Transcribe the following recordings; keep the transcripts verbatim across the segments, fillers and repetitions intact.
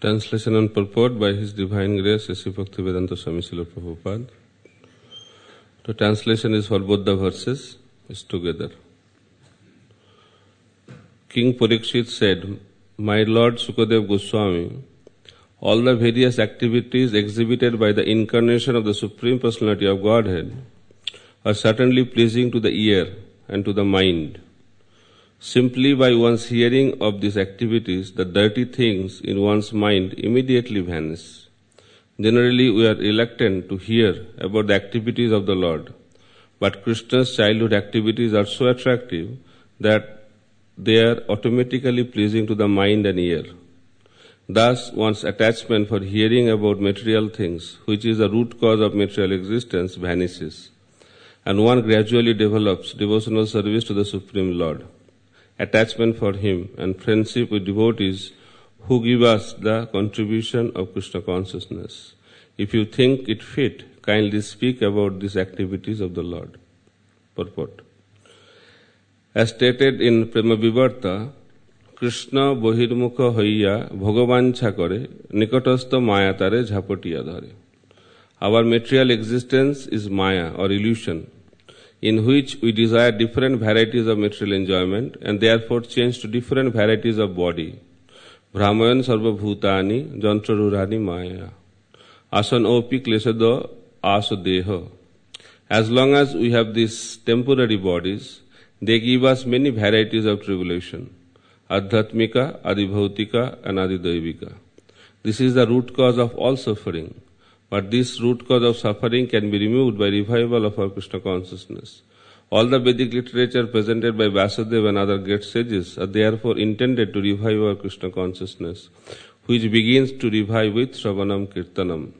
Translation and purport by His Divine Grace, Sri Bhaktivedanta Swami Srila Prabhupada. The translation is for both the verses, is together. King Parikshit said, "My Lord Sukadev Goswami, all the various activities exhibited by the incarnation of the Supreme Personality of Godhead are certainly pleasing to the ear and to the mind. Simply by one's hearing of these activities, the dirty things in one's mind immediately vanish. Generally, we are reluctant to hear about the activities of the Lord, but Krishna's childhood activities are so attractive that they are automatically pleasing to the mind and ear. Thus, one's attachment for hearing about material things, which is the root cause of material existence, vanishes, and one gradually develops devotional service to the Supreme Lord, attachment for Him, and friendship with devotees who give us the contribution of Krishna consciousness. If you think it fit, kindly speak about these activities of the Lord." Purport. As stated in Prema Vivarta, Krishna Bohirmukha Hoiya Bhagavancha Kare Nikatastha Maya Tare Jhapatiya Dhare. Our material existence is Maya or illusion, in which we desire different varieties of material enjoyment and therefore change to different varieties of body. Brahmayan sarva bhutani jantrarurani maya. Asan opi klesada asadeha. As long as we have these temporary bodies, they give us many varieties of tribulation. Adhyatmika, adibhautika and adidaivika. This is the root cause of all suffering. But this root cause of suffering can be removed by revival of our Krishna consciousness. All the Vedic literature presented by Vasudev and other great sages are therefore intended to revive our Krishna consciousness, which begins to revive with Shravanam Kirtanam.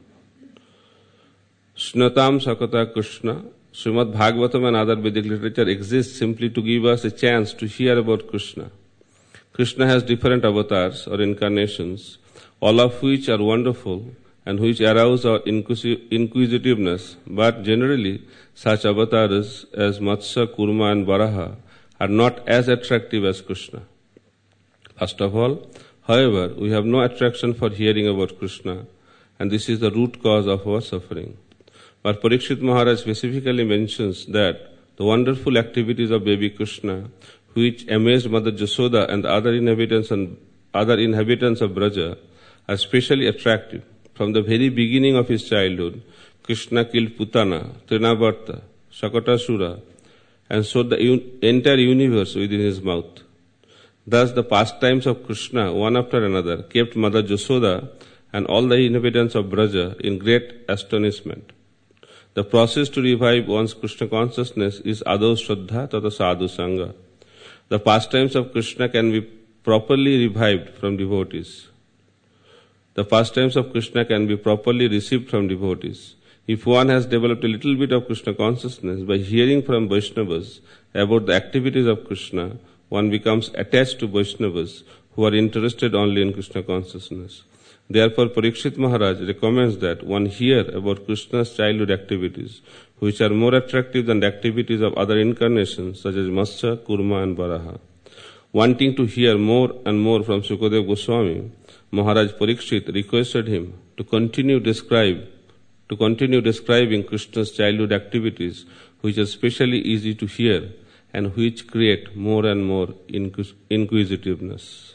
Shnatam Sakata Krishna, Srimad Bhagavatam and other Vedic literature exists simply to give us a chance to hear about Krishna. Krishna has different avatars or incarnations, all of which are wonderful and which arouse our inquisitiveness, but generally such avatars as Matsya, Kurma and Varaha are not as attractive as Krishna. First of all, however, we have no attraction for hearing about Krishna, and this is the root cause of our suffering. But Parikshit Maharaj specifically mentions that the wonderful activities of baby Krishna, which amazed Mother Jasoda and the other inhabitants and other inhabitants of Braja, are especially attractive. From the very beginning of his childhood, Krishna killed Putana, Trinavarta, Shakatasura, and sowed the un- entire universe within his mouth. Thus the pastimes of Krishna, one after another, kept Mother Jasoda and all the inhabitants of Braja in great astonishment. The process to revive one's Krishna consciousness is Ado Shraddha Tata Sadhu Sangha. The pastimes of Krishna can be properly revived from devotees. The pastimes of Krishna can be properly received from devotees. If one has developed a little bit of Krishna consciousness by hearing from Vaishnavas about the activities of Krishna, one becomes attached to Vaishnavas who are interested only in Krishna consciousness. Therefore, Parikshit Maharaj recommends that one hear about Krishna's childhood activities, which are more attractive than the activities of other incarnations such as Matsya, Kurma and Varaha. Wanting to hear more and more from Sukadev Goswami, Maharaj Parikshit requested him to continue describe, to continue describing Krishna's childhood activities, which are especially easy to hear and which create more and more inquis- inquisitiveness.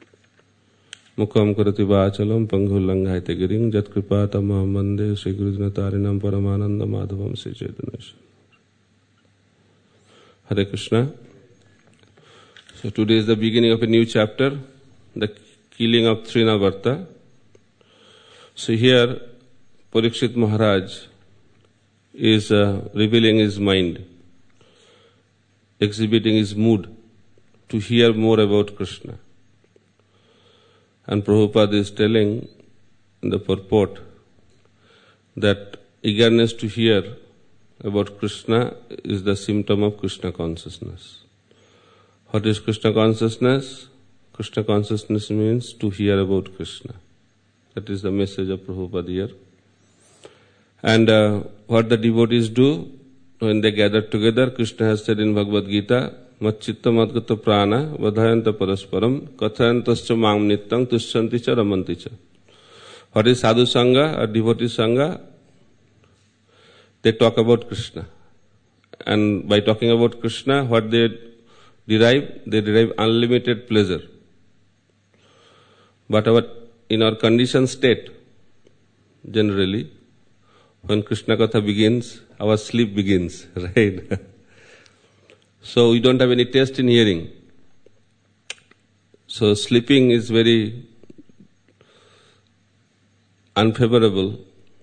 Mukham karati vachalam pangulangaite giring jat kripata mahamande Sri Gurudina Tarinam Paramananda Madhavam Sri Chaitanya. Hare Krishna. So today is the beginning of a new chapter, the killing of Trinavarta. So here Parikshit Maharaj is uh, revealing his mind, exhibiting his mood to hear more about Krishna. And Prabhupada is telling in the purport that eagerness to hear about Krishna is the symptom of Krishna consciousness. What is Krishna consciousness? Krishna consciousness means to hear about Krishna. That is the message of Prabhupada here. And uh, what the devotees do when they gather together, Krishna has said in Bhagavad Gita, Macchitta madgata prana vadhayanta parasparam kathayantascha mam nityam tushyanti cha ramanti cha. What is sadhu sangha or devotee sangha? They talk about Krishna. And by talking about Krishna, what they derive? They derive unlimited pleasure. But our, in our conditioned state, generally, when Krishna Katha begins, our sleep begins, right? So we don't have any taste in hearing. So sleeping is very unfavorable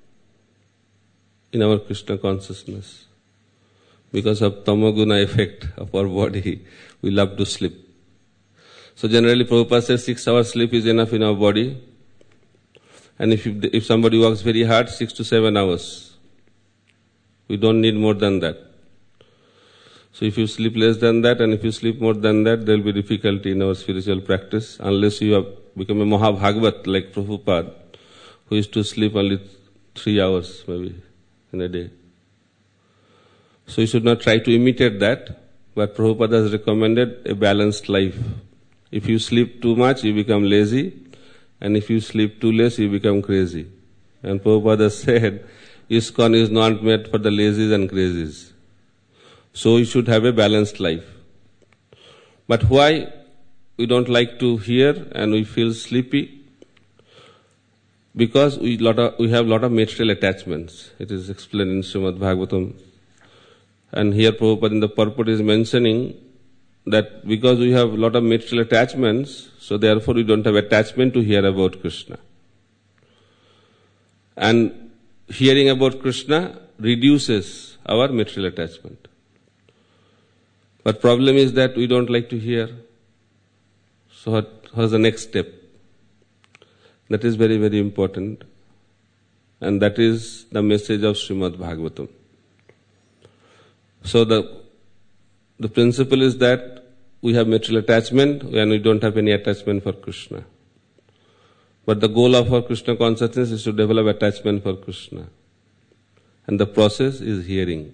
in our Krishna consciousness. Because of tamoguna effect of our body, we love to sleep. So generally Prabhupada says six hours sleep is enough in our body. And if, you, if somebody works very hard, six to seven hours. We don't need more than that. So if you sleep less than that and if you sleep more than that, there will be difficulty in our spiritual practice unless you have become a Mahabhagavat like Prabhupada, who used to sleep only three hours maybe in a day. So you should not try to imitate that, but Prabhupada has recommended a balanced life. If you sleep too much, you become lazy, and if you sleep too less, you become crazy. And Prabhupada said, ISKCON is not made for the lazies and crazies. So you should have a balanced life. But why we don't like to hear and we feel sleepy? Because we, lot of, we have a lot of material attachments. It is explained in Srimad Bhagavatam. And here Prabhupada in the purport is mentioning that because we have a lot of material attachments, so therefore we don't have attachment to hear about Krishna. And hearing about Krishna reduces our material attachment. But problem is that we don't like to hear. So what was the next step? That is very, very important. And that is the message of Srimad Bhagavatam. So the, the principle is that we have material attachment and we don't have any attachment for Krishna. But the goal of our Krishna consciousness is to develop attachment for Krishna. And the process is hearing.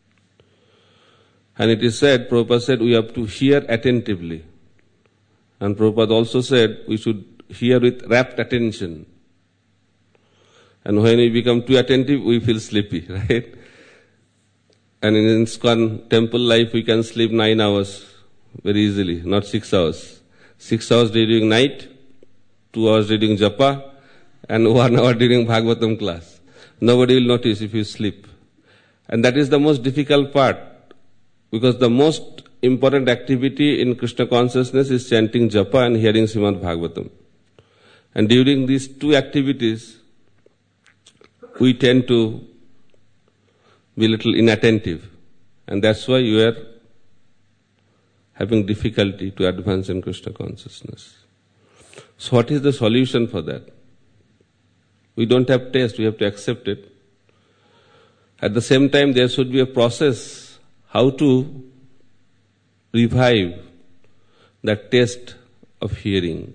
And it is said, Prabhupada said, we have to hear attentively. And Prabhupada also said, we should hear with rapt attention. And when we become too attentive, we feel sleepy, right? And in ISKCON temple life, we can sleep nine hours very easily, not six hours. Six hours during night, two hours during japa, and one hour during Bhagavatam class. Nobody will notice if you sleep. And that is the most difficult part, because the most important activity in Krishna consciousness is chanting japa and hearing Srimad Bhagavatam. And during these two activities, we tend to be a little inattentive. And that's why you are having difficulty to advance in Krishna consciousness. So what is the solution for that? We don't have taste, we have to accept it. At the same time, there should be a process how to revive that taste of hearing.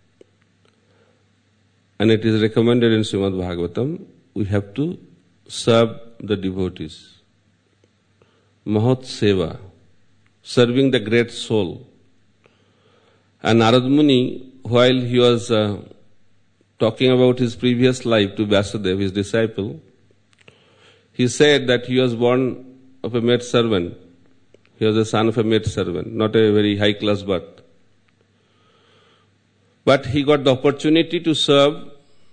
And it is recommended in Srimad Bhagavatam, we have to serve the devotees. Mahat Seva, serving the great soul. And Narad Muni, while he was uh, talking about his previous life to Vyasadeva, his disciple, he said that he was born of a maid servant. He was the son of a maid servant, not a very high class birth. But he got the opportunity to serve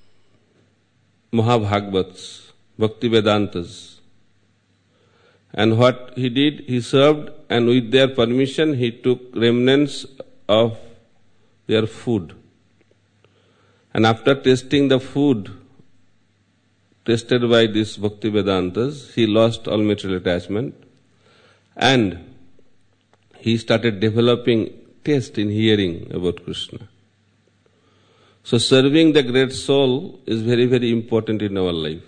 Mahabhagavats, Bhakti Vedantas. And what he did, he served, and with their permission, he took remnants of their food. And after tasting the food tasted by these Bhakti Vedantas, he lost all material attachment, and he started developing taste in hearing about Krishna. So serving the great soul is very, very important in our life.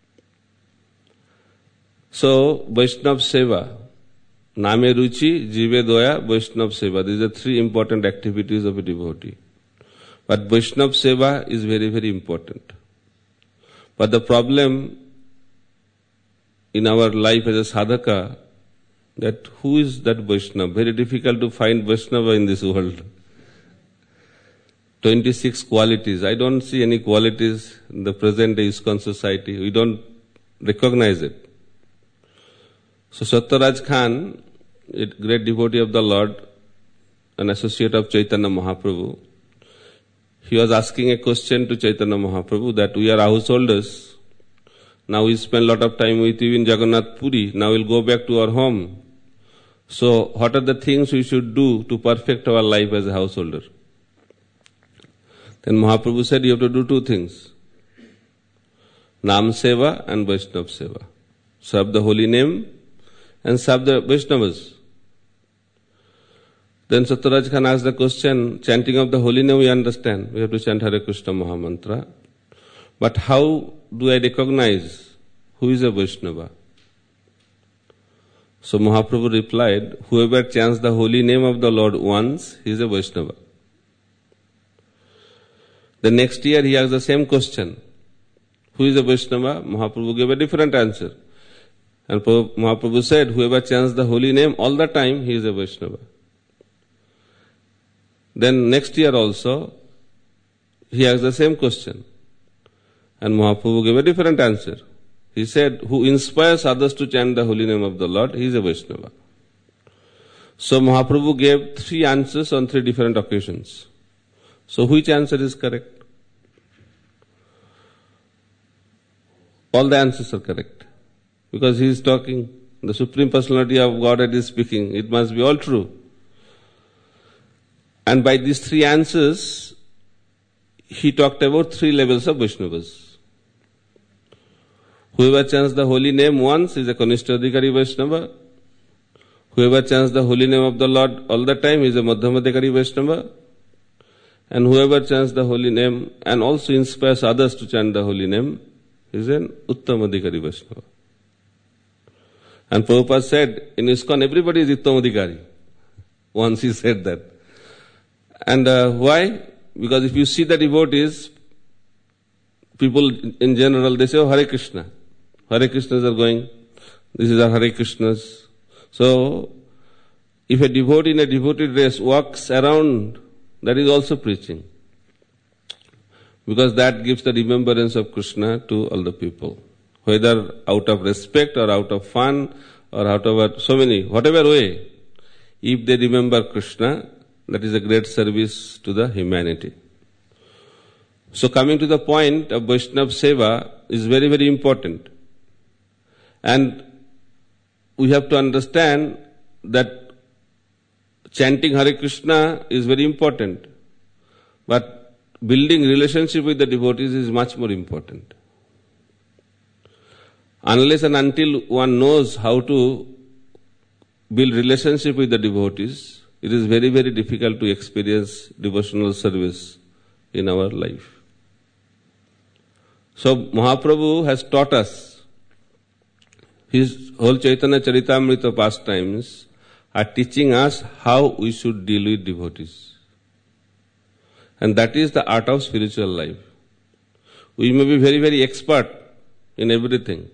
So, Vaishnav Seva, Name Ruchi, Jive Doya, Vaishnav Seva. These are three important activities of a devotee. But Vaishnav Seva is very, very important. But the problem in our life as a sadhaka, that who is that Vaishnava? Very difficult to find Vaishnava in this world. twenty-six qualities. I don't see any qualities in the present day ISKCON society. We don't recognize it. So Satyaraj Khan, a great devotee of the Lord, an associate of Chaitanya Mahaprabhu, he was asking a question to Chaitanya Mahaprabhu that we are householders. Now we spend a lot of time with you in Jagannath Puri. Now we'll go back to our home. So what are the things we should do to perfect our life as a householder? Then Mahaprabhu said you have to do two things. Nam Seva and Vaishnav Seva. Serve the holy name and serve the Vaishnavas. Then Satyaraj Khan asked the question, chanting of the holy name we understand. We have to chant Hare Krishna Mahamantra. But how do I recognize who is a Vaishnava? So Mahaprabhu replied, whoever chants the holy name of the Lord once, he is a Vaishnava. The next year he asked the same question. Who is a Vaishnava? Mahaprabhu gave a different answer. And Mahaprabhu said, whoever chants the holy name all the time, he is a Vaishnava. Then next year also, he asked the same question. And Mahaprabhu gave a different answer. He said, who inspires others to chant the holy name of the Lord, he is a Vaishnava. So Mahaprabhu gave three answers on three different occasions. So which answer is correct? All the answers are correct. Because he is talking, the Supreme Personality of Godhead is speaking, it must be all true. And by these three answers, he talked about three levels of Vaishnavas. Whoever chants the holy name once is a Kanishtadhikari Vaishnava. Whoever chants the holy name of the Lord all the time is a Madhyamadhikari Vaishnava. And whoever chants the holy name and also inspires others to chant the holy name is an Uttamadhikari Vaishnava. And Prabhupada said, in ISKCON everybody is Uttamadhikari. Once he said that. And uh, why? Because if you see the devotees, people in general, they say, oh, Hare Krishna. Hare Krishnas are going. This is our Hare Krishnas. So, if a devotee in a devotee dress walks around, that is also preaching. Because that gives the remembrance of Krishna to all the people. Whether out of respect or out of fun or out of so many, whatever way, if they remember Krishna, that is a great service to the humanity. So coming to the point of Vaishnava Seva is very, very important. And we have to understand that chanting Hare Krishna is very important. But building relationship with the devotees is much more important. Unless and until one knows how to build relationship with the devotees, it is very, very difficult to experience devotional service in our life. So Mahaprabhu has taught us, his whole Chaitanya Charitamrita pastimes are teaching us how we should deal with devotees. And that is the art of spiritual life. We may be very, very expert in everything.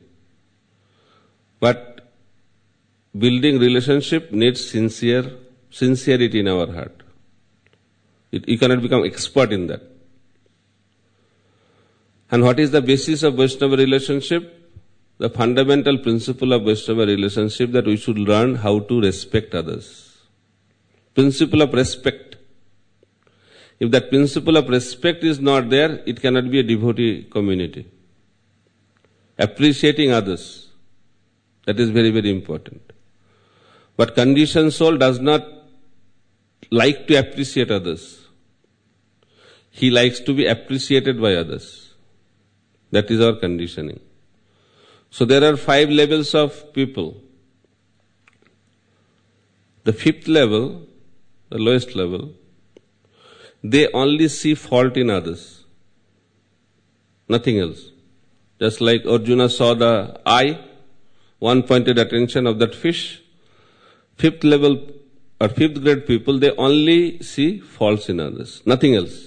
But building relationship needs sincere, sincerity in our heart. It, you cannot become expert in that. And what is the basis of Vaishnava relationship? The fundamental principle of Vaishnava relationship that we should learn how to respect others. Principle of respect. If that principle of respect is not there, it cannot be a devotee community. Appreciating others, that is very, very important. But conditioned soul does not like to appreciate others. He likes to be appreciated by others. That is our conditioning. So there are five levels of people. The fifth level, the lowest level, they only see fault in others. Nothing else. Just like Arjuna saw the eye, one pointed attention of that fish. Fifth level or fifth grade people, they only see faults in others. Nothing else.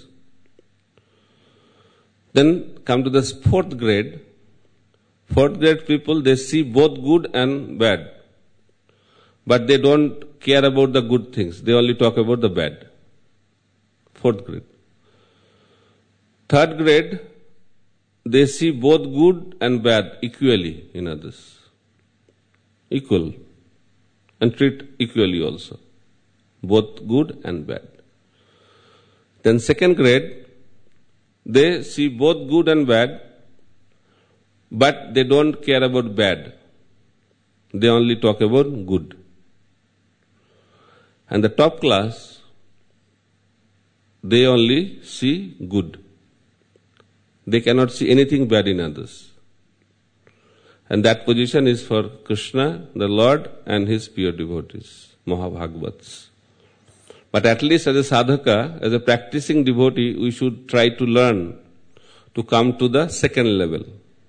Then come to the fourth grade. Fourth grade people, they see both good and bad. But they don't care about the good things. They only talk about the bad. Fourth grade. Third grade, they see both good and bad equally in others. Equal. And treat equally also. Both good and bad. Then second grade, they see both good and bad, but they don't care about bad. They only talk about good. And the top class, they only see good. They cannot see anything bad in others. And that position is for Krishna, the Lord, and his pure devotees, Mahabhagavats. But at least as a sadhaka, as a practicing devotee, we should try to learn to come to the second level.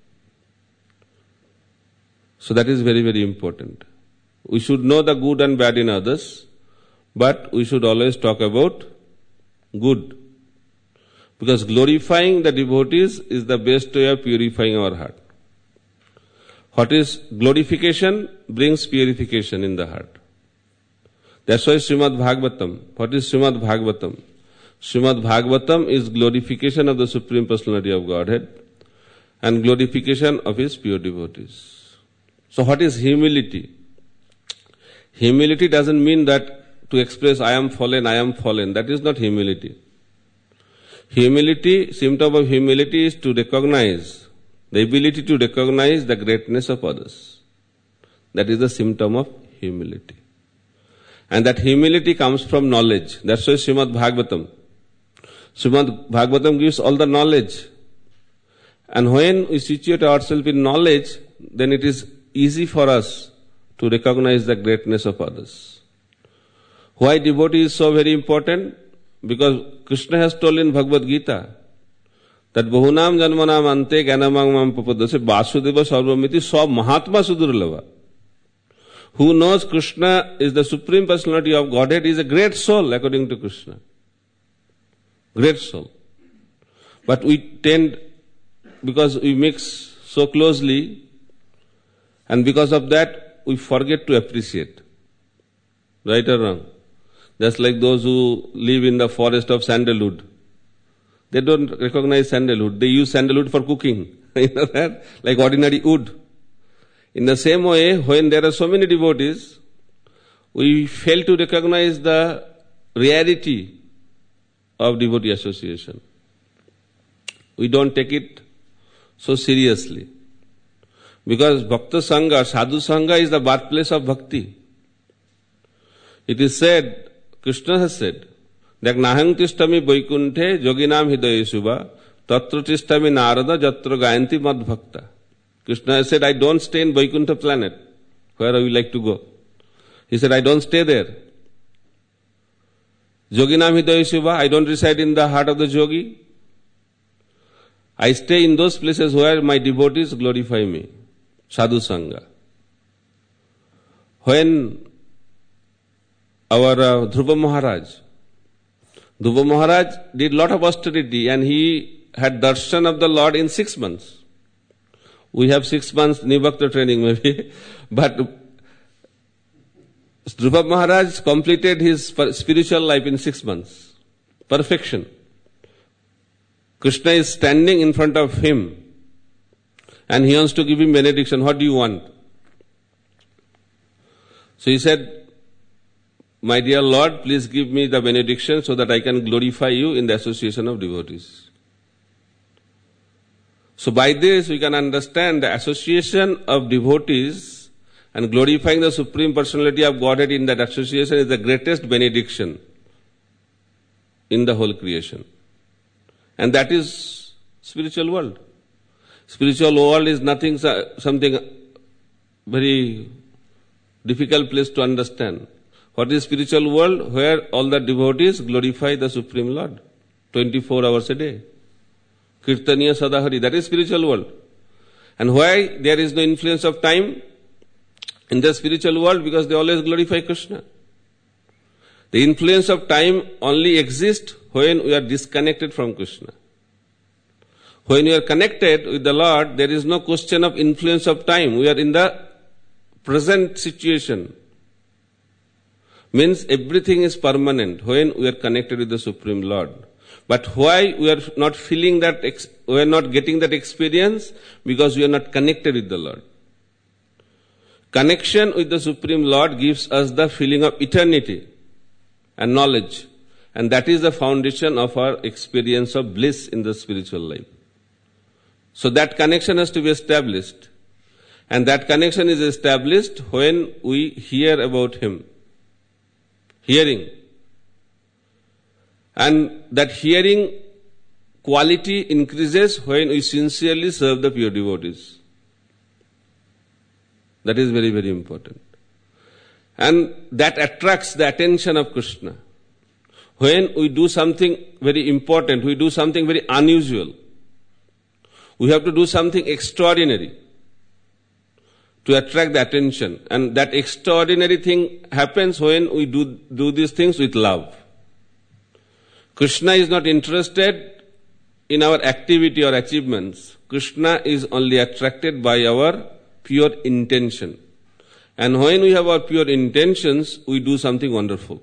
So that is very, very important. We should know the good and bad in others, but we should always talk about good. Because glorifying the devotees is the best way of purifying our heart. What is glorification brings purification in the heart. That's why Srimad Bhagavatam. What is Srimad Bhagavatam? Srimad Bhagavatam is glorification of the Supreme Personality of Godhead and glorification of his pure devotees. So what is humility? Humility doesn't mean that to express I am fallen, I am fallen. That is not humility. Humility, symptom of humility is to recognize, the ability to recognize the greatness of others. That is the symptom of humility. And that humility comes from knowledge. That's why Srimad Bhagavatam. Srimad Bhagavatam gives all the knowledge. And when we situate ourselves in knowledge, then it is easy for us to recognize the greatness of others. Why devotee is so very important? Because Krishna has told in Bhagavad Gita that Bahunam Janmanam Ante Gyanamam Mam Papadase Vasudeva Sarvamiti Swa Mahatma Sudurlava. Who knows Krishna is the Supreme Personality of Godhead is a great soul according to Krishna. Great soul. But we tend, because we mix so closely, and because of that we forget to appreciate. Right or wrong? Just like those who live in the forest of sandalwood. They don't recognize sandalwood. They use sandalwood for cooking. You know that? Like ordinary wood. In the same way, when there are so many devotees, we fail to recognize the rarity of devotee association. We don't take it so seriously. Because Bhakta Sangha, Sadhu Sangha is the birthplace of bhakti. It is said, Krishna has said, that Nahang tishtami vaikunthe yoginam hidaye subha tatra tishtami narada jatra gayanti mad bhakta. Krishna has said, I don't stay in Vaikuntha planet, where I would like to go. He said, I don't stay there. Yoginam hidaye subha, I don't reside in the heart of the yogi. I stay in those places where my devotees glorify me. Sadhu Sangha. When our uh, Dhruva Maharaj, Dhruva Maharaj did lot of austerity and he had darshan of the Lord in six months. We have six months Nivakta training maybe, but Dhruva Maharaj completed his spiritual life in six months. Perfection. Krishna is standing in front of him and he wants to give him benediction. What do you want? So he said, my dear Lord, please give me the benediction so that I can glorify you in the association of devotees. So by this we can understand the association of devotees and glorifying the Supreme Personality of Godhead in that association is the greatest benediction in the whole creation. And that is spiritual world. Spiritual world is nothing, something very difficult place to understand. What is spiritual world? Where all the devotees glorify the Supreme Lord twenty-four hours a day. Kirtaniya Sadahari, that is spiritual world. And why there is no influence of time in the spiritual world? Because they always glorify Krishna. The influence of time only exists when we are disconnected from Krishna. When we are connected with the Lord, there is no question of influence of time. We are in the present situation. Means everything is permanent when we are connected with the Supreme Lord. But why we are not feeling that, ex- we are not getting that experience? Because we are not connected with the Lord. Connection with the Supreme Lord gives us the feeling of eternity and knowledge. And that is the foundation of our experience of bliss in the spiritual life. So that connection has to be established. And that connection is established when we hear about Him. Hearing. And that hearing quality increases when we sincerely serve the pure devotees. That is very, very important. And that attracts the attention of Krishna. When we do something very important, we do something very unusual, we have to do something extraordinary to attract the attention. And that extraordinary thing happens when we do, do these things with love. Krishna is not interested in our activity or achievements. Krishna is only attracted by our pure intention. And when we have our pure intentions, we do something wonderful.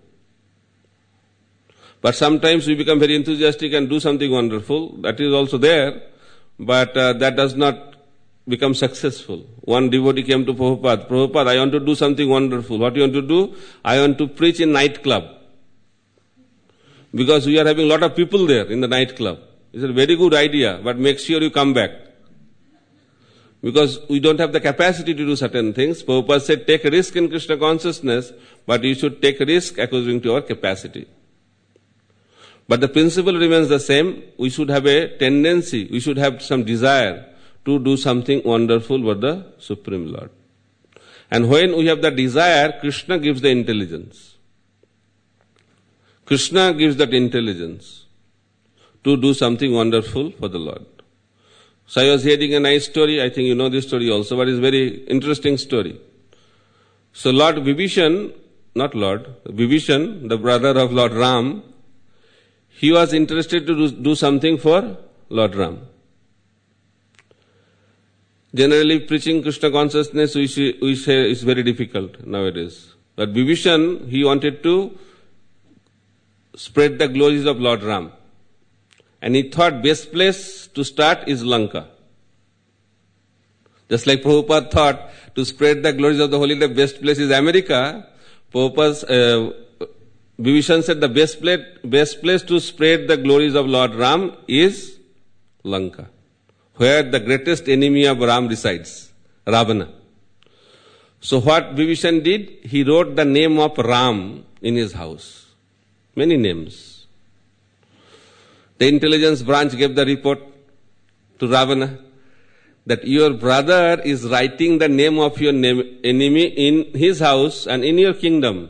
But sometimes we become very enthusiastic and do something wonderful. That is also there, but uh, that does not become successful. One devotee came to Prabhupada. Prabhupada, I want to do something wonderful. What do you want to do? I want to preach in nightclub. Because we are having a lot of people there in the nightclub. It's a very good idea, but make sure you come back. Because we don't have the capacity to do certain things. Prabhupada said, take a risk in Krishna consciousness, but you should take a risk according to our capacity. But the principle remains the same. We should have a tendency, we should have some desire to do something wonderful for the Supreme Lord. And when we have the desire, Krishna gives the intelligence. Krishna gives that intelligence to do something wonderful for the Lord. So I was hearing a nice story, I think you know this story also, but it's a very interesting story. So Lord Vibhishan, not Lord, Vibhishan, the brother of Lord Ram, he was interested to do, do something for Lord Ram. Generally preaching Krishna consciousness we say, we say is very difficult nowadays. But Vibhishan, he wanted to spread the glories of Lord Ram. And he thought best place to start is Lanka. Just like Prabhupada thought to spread the glories of the Holy Life, best place is America. Prabhupada's, uh, Vibhishan said the best place, best place to spread the glories of Lord Ram is Lanka, where the greatest enemy of Ram resides, Ravana. So what Vibhishan did, he wrote the name of Ram in his house. Many names. The intelligence branch gave the report to Ravana that your brother is writing the name of your name, enemy in his house and in your kingdom.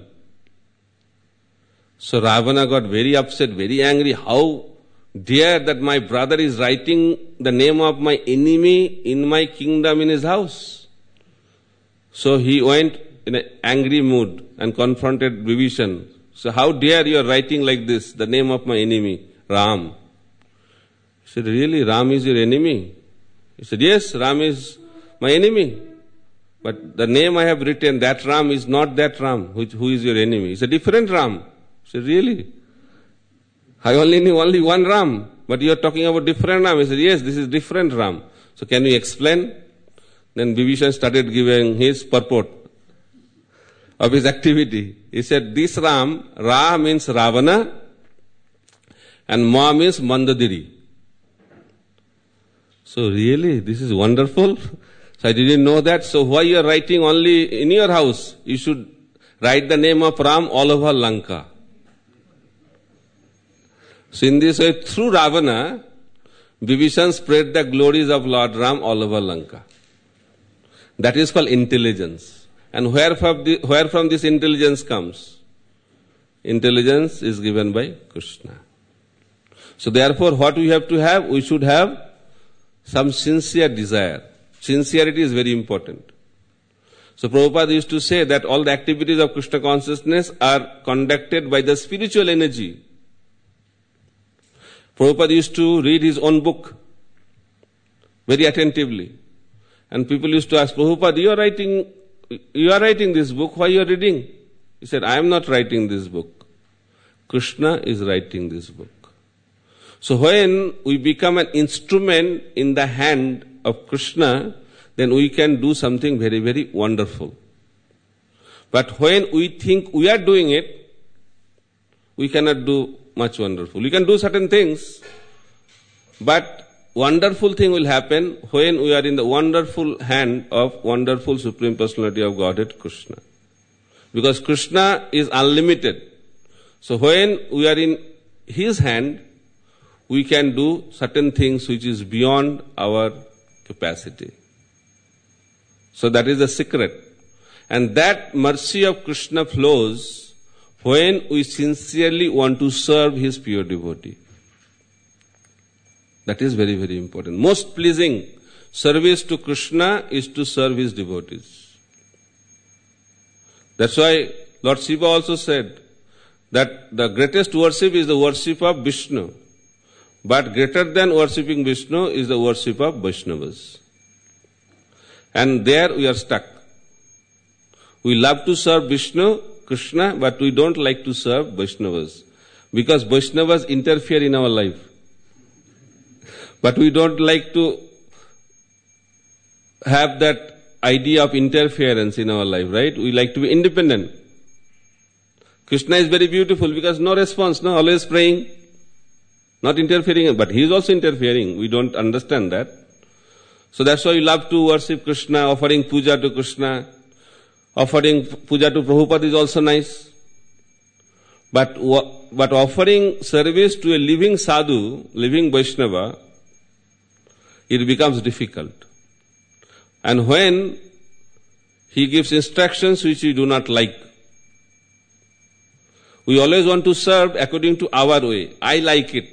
So Ravana got very upset, very angry. How dare that my brother is writing the name of my enemy in my kingdom in his house? So he went in an angry mood and confronted Vibhishan. So how dare you are writing like this, the name of my enemy, Ram? He said, really, Ram is your enemy? He said, yes, Ram is my enemy. But the name I have written, that Ram is not that Ram, which, who is your enemy. It's a different Ram. He said, really? I only knew only one Ram, but you are talking about different Ram. He said, yes, this is different Ram. So can you explain? Then Vibhishan started giving his purport of his activity. He said, this Ram, Ra means Ravana and Ma means Mandadiri. So really, this is wonderful. So I didn't know that. So why you are writing only in your house? You should write the name of Ram all over Lanka. So in this way, through Ravana, Vibhishan spread the glories of Lord Ram all over Lanka. That is called intelligence. And where from, the, where from this intelligence comes? Intelligence is given by Krishna. So therefore, what we have to have? We should have some sincere desire. Sincerity is very important. So Prabhupada used to say that all the activities of Krishna consciousness are conducted by the spiritual energy. Prabhupada used to read his own book very attentively. And people used to ask, Prabhupada, you are writing, you are writing this book, why you are reading? He said, I am not writing this book. Krishna is writing this book. So when we become an instrument in the hand of Krishna, then we can do something very, very wonderful. But when we think we are doing it, we cannot do much wonderful. We can do certain things, but wonderful thing will happen when we are in the wonderful hand of wonderful Supreme Personality of Godhead, Krishna. Because Krishna is unlimited. So when we are in His hand, we can do certain things which is beyond our capacity. So that is the secret. And that mercy of Krishna flows when we sincerely want to serve His pure devotee. That is very, very important. Most pleasing service to Krishna is to serve His devotees. That's why Lord Shiva also said that the greatest worship is the worship of Vishnu. But greater than worshipping Vishnu is the worship of Vaishnavas. And there we are stuck. We love to serve Vishnu, Krishna, but we don't like to serve Vaishnavas. Because Vaishnavas interfere in our life. But we don't like to have that idea of interference in our life, right? We like to be independent. Krishna is very beautiful because no response, no, always praying, not interfering, but he is also interfering. We don't understand that. So that's why we love to worship Krishna, offering puja to Krishna. Offering puja to Prabhupada is also nice. But, but offering service to a living sadhu, living Vaishnava, it becomes difficult. And when he gives instructions which we do not like, we always want to serve according to our way. I like it.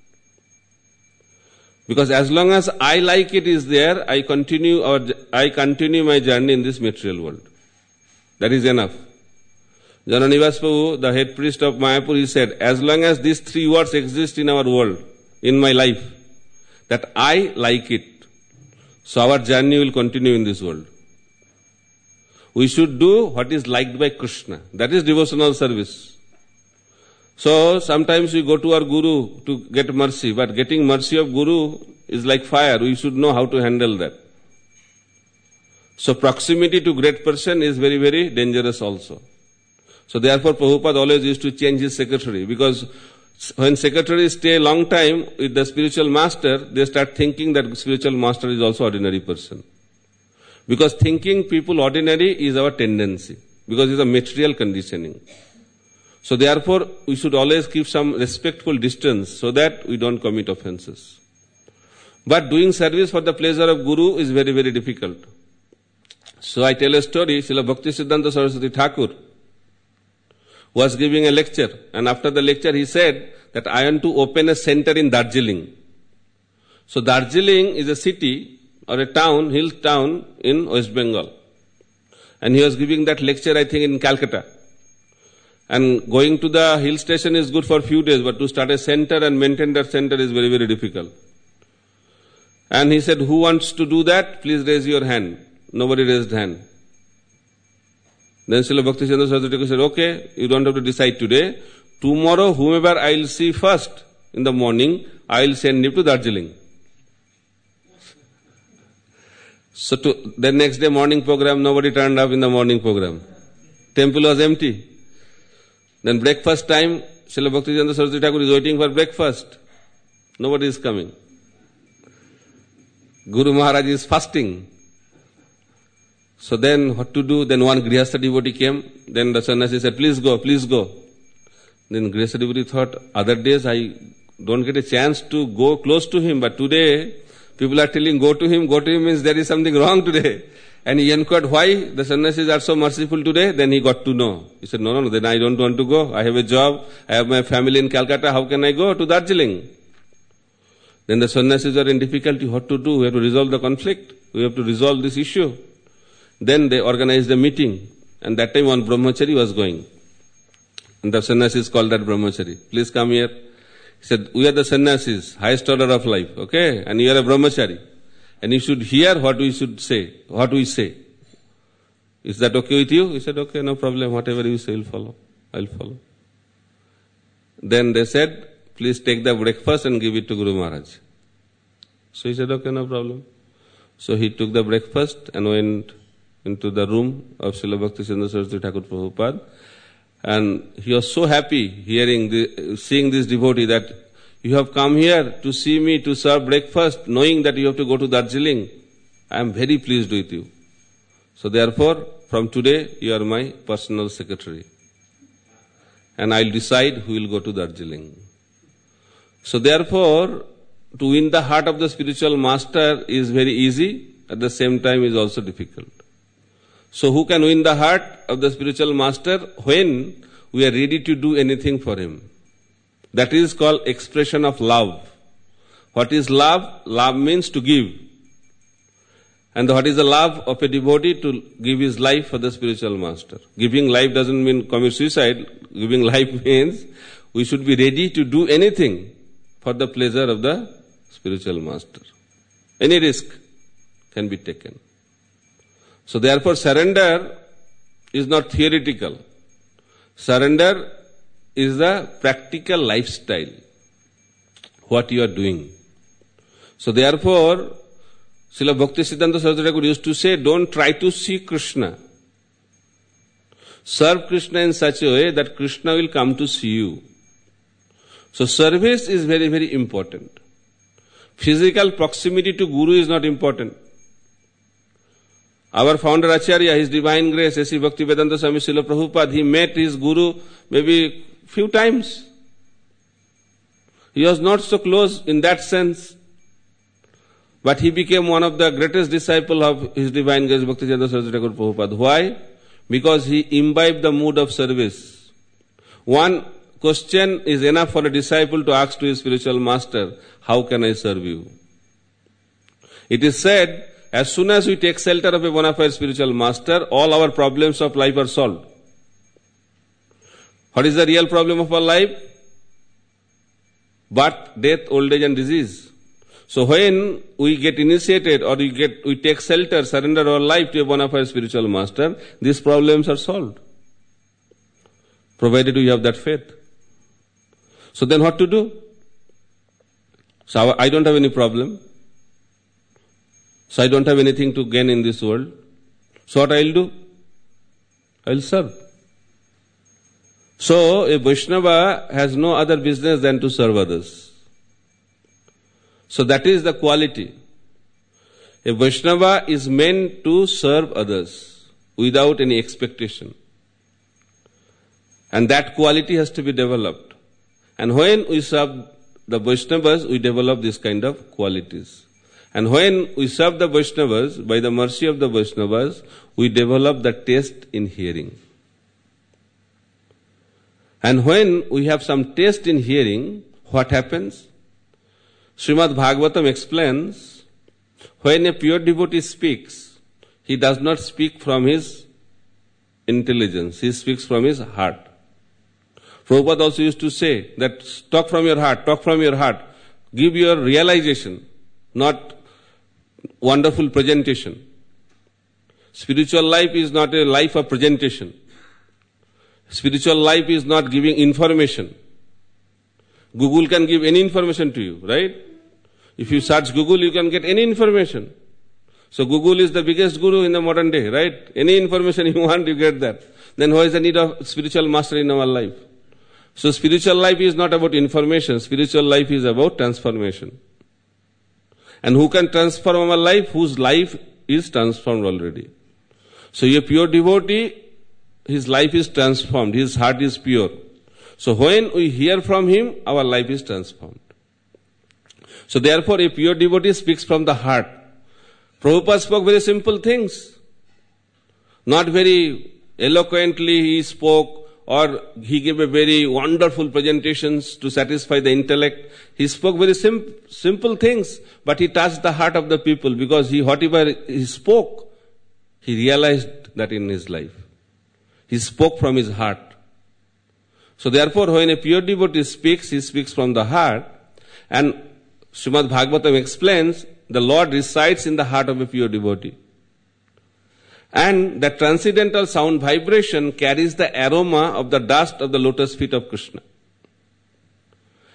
Because as long as I like it is there, I continue our, I continue my journey in this material world. That is enough. Jananivas Prabhu, the head priest of Mayapur, he said, as long as these three words exist in our world, in my life, that I like it, so our journey will continue in this world. We should do what is liked by Krishna. That is devotional service. So sometimes we go to our Guru to get mercy, but getting mercy of Guru is like fire. We should know how to handle that. So proximity to great person is very, very dangerous also. So therefore Prabhupada always used to change his secretary, because when secretaries stay a long time with the spiritual master, they start thinking that spiritual master is also ordinary person. Because thinking people ordinary is our tendency, because it's a material conditioning. So therefore we should always keep some respectful distance so that we don't commit offenses. But doing service for the pleasure of Guru is very, very difficult. So I tell a story. Srila Bhaktisiddhanta Saraswati Thakur was giving a lecture, and after the lecture he said that I want to open a center in Darjeeling. So Darjeeling is a city or a town, hill town in West Bengal. And he was giving that lecture, I think, in Calcutta. And going to the hill station is good for a few days, but to start a center and maintain that center is very, very difficult. And he said, who wants to do that? Please raise your hand. Nobody raised hand. Then Srila Bhaktisiddhanta Saraswati said, okay, you don't have to decide today. Tomorrow, whomever I will see first in the morning, I will send him to Darjeeling. So to the next day morning program, nobody turned up in the morning program. Temple was empty. Then breakfast time, Srila Bhaktisiddhanta Saraswati Thakur is waiting for breakfast. Nobody is coming. Guru Maharaj is fasting. So then what to do? Then one Grihastha devotee came. Then the sannyasi said, please go, please go. Then Grihastha devotee thought, other days I don't get a chance to go close to him, but today people are telling go to him, go to him means there is something wrong today. And he inquired why the sannyasis are so merciful today. Then he got to know. He said, no, no, no, then I don't want to go. I have a job. I have my family in Calcutta. How can I go to Darjeeling? Then the sannyasis are in difficulty. What to do? We have to resolve the conflict. We have to resolve this issue. Then they organized a meeting. And that time one brahmachari was going. And the sannyasis called that brahmachari. Please come here. He said, we are the sannyasis, highest order of life. Okay? And you are a brahmachari. And you should hear what we should say, what we say. Is that okay with you? He said, okay, no problem. Whatever you say, I'll follow. I'll follow. Then they said, please take the breakfast and give it to Guru Maharaj. So he said, okay, no problem. So he took the breakfast and went into the room of Srila Bhaktisiddhanta Saraswati Thakur Prabhupada. And he was so happy hearing, the, seeing this devotee that you have come here to see me to serve breakfast, knowing that you have to go to Darjeeling. I am very pleased with you. So therefore, from today, you are my personal secretary. And I'll decide who will go to Darjeeling. So therefore, to win the heart of the spiritual master is very easy, at the same time is also difficult. So who can win the heart of the spiritual master? When we are ready to do anything for him. That is called expression of love. What is love? Love means to give. And what is the love of a devotee? To give his life for the spiritual master. Giving life doesn't mean commit suicide. Giving life means we should be ready to do anything for the pleasure of the spiritual master. Any risk can be taken. So therefore surrender is not theoretical. Surrender is the practical lifestyle, what you are doing. So therefore, Srila Bhaktisiddhanta Saraswati Thakur used to say, don't try to see Krishna. Serve Krishna in such a way that Krishna will come to see you. So service is very, very important. Physical proximity to Guru is not important. Our founder Acharya, His Divine Grace, A C Bhaktivedanta Swami Srila Prabhupada, he met his Guru maybe few times. He was not so close in that sense. But he became one of the greatest disciples of His Divine Grace, Bhaktivedanta Saraswati Thakur Prabhupada. Why? Because he imbibed the mood of service. One question is enough for a disciple to ask to his spiritual master, how can I serve you? It is said, as soon as we take shelter of a bona fide spiritual master, all our problems of life are solved. What is the real problem of our life? Birth, death, old age and disease. So when we get initiated or we get we take shelter, surrender our life to a bona fide spiritual master, these problems are solved. Provided we have that faith. So then what to do? So I don't have any problem. So I don't have anything to gain in this world. So what I'll do? I'll serve. So a Vaishnava has no other business than to serve others. So that is the quality. A Vaishnava is meant to serve others without any expectation. And that quality has to be developed. And when we serve the Vaishnavas, we develop this kind of qualities. And when we serve the Vaishnavas, by the mercy of the Vaishnavas, we develop the taste in hearing. And when we have some taste in hearing, what happens? Srimad Bhagavatam explains, when a pure devotee speaks, he does not speak from his intelligence, he speaks from his heart. Prabhupada also used to say that talk from your heart, talk from your heart. Give your realization, not wonderful presentation. Spiritual life is not a life of presentation. Spiritual life is not giving information. Google can give any information to you, right? If you search Google, you can get any information. So Google is the biggest guru in the modern day, right? Any information you want, you get that. Then what is the need of spiritual master in our life? So spiritual life is not about information. Spiritual life is about transformation. And who can transform our life? Whose life is transformed already. So a pure devotee, his life is transformed. His heart is pure. So when we hear from him, our life is transformed. So therefore a pure devotee speaks from the heart. Prabhupada spoke very simple things. Not very eloquently he spoke, or he gave a very wonderful presentations to satisfy the intellect. He spoke very sim- simple things, but he touched the heart of the people, because he, whatever he spoke, he realized that in his life. He spoke from his heart. So therefore, when a pure devotee speaks, he speaks from the heart. And Srimad Bhagavatam explains, the Lord resides in the heart of a pure devotee. And the transcendental sound vibration carries the aroma of the dust of the lotus feet of Krishna.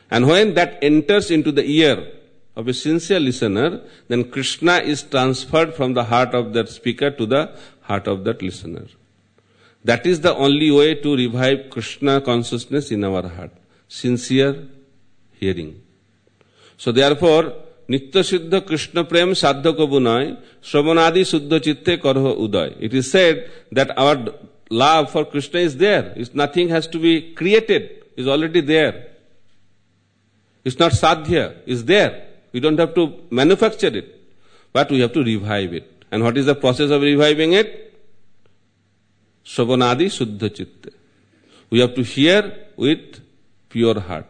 And when that enters into the ear of a sincere listener, then Krishna is transferred from the heart of that speaker to the heart of that listener. That is the only way to revive Krishna consciousness in our heart. Sincere hearing. So therefore, Nitya Siddha Krishna Prem Sadhya Kabunai Shravanadi Suddha Chitte Karho Uday. It is said that our love for Krishna is there. It's nothing has to be created. It's already there. It's not sadhya. It's there. We don't have to manufacture it. But we have to revive it. And what is the process of reviving it? Shravanadi Suddha Chitte. We have to hear with pure heart.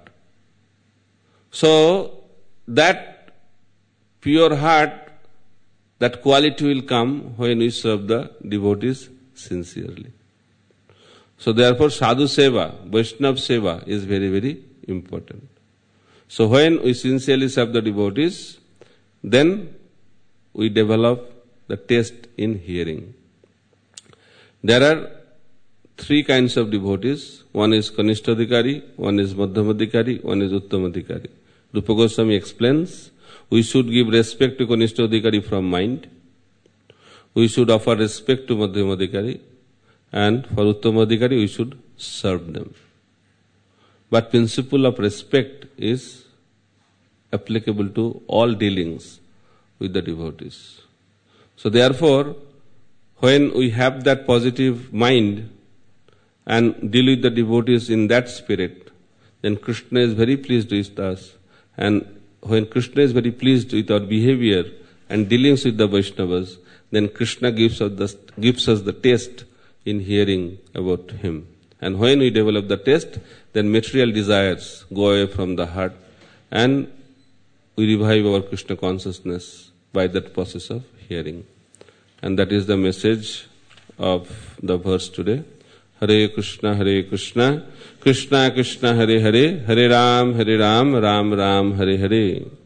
So, that pure heart, that quality will come when we serve the devotees sincerely. So therefore, sadhu seva, Vaishnava seva is very, very important. So when we sincerely serve the devotees, then we develop the taste in hearing. There are three kinds of devotees. One is Kanishtadhikari, one is Madhyamadhikari, one is Uttamadhikari. Rupa Goswami explains, we should give respect to Kanishtadhikari from mind. We should offer respect to Madhyamadhikari. And for Uttamadhikari, we should serve them. But principle of respect is applicable to all dealings with the devotees. So therefore, when we have that positive mind and deal with the devotees in that spirit, then Krishna is very pleased with us. And when Krishna is very pleased with our behavior and dealings with the Vaishnavas, then Krishna gives us the, gives us the taste in hearing about him. And when we develop the taste, then material desires go away from the heart and we revive our Krishna consciousness by that process of hearing. And that is the message of the verse today. Hare Krishna, Hare Krishna, Krishna Krishna, Hare Hare, Hare Ram, Hare Ram, Ram Ram, Hare Hare.